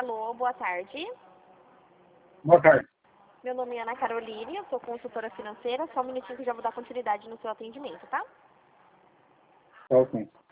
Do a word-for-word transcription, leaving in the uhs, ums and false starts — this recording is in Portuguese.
Alô, boa tarde. Boa tarde. Meu nome é Ana Caroline, eu sou consultora financeira. Só um minutinho que eu já vou dar continuidade no seu atendimento, tá? Ok.